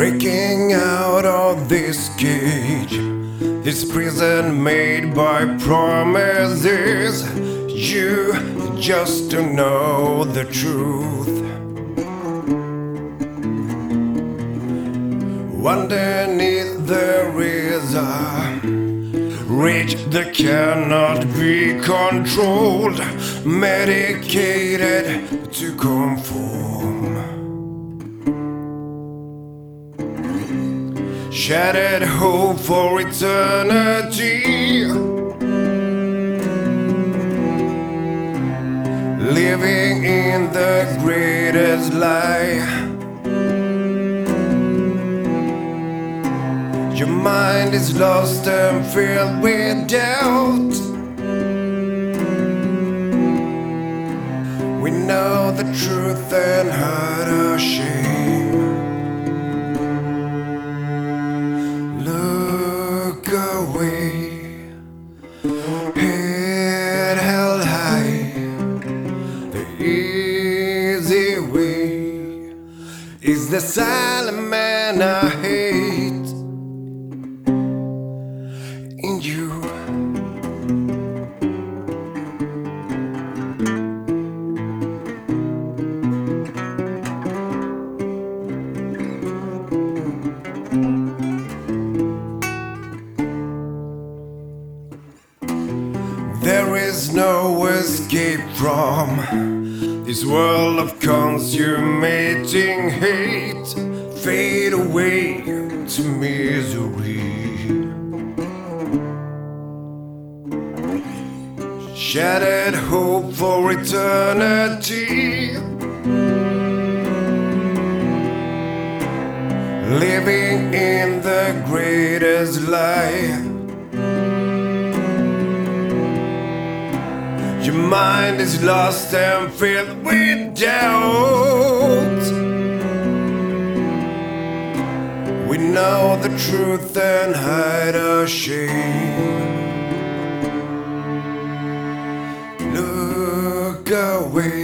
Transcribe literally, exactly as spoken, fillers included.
Breaking out of this cage, this prison made by promises. You just don't know the truth. Underneath there is a rage that cannot be controlled, medicated to conform. Shattered hope for eternity, living in the greatest lie. Your mind is lost and filled with doubt. We know the truth and hide our shame. Look away, head held high. The easy way is the silent man I hate. In you, there is no escape from this world of consummating hate. Fade away to misery. Shattered hope for eternity, living in the greatest lie. Your mind is lost and filled with doubt. We know the truth and hide our shame. Look away,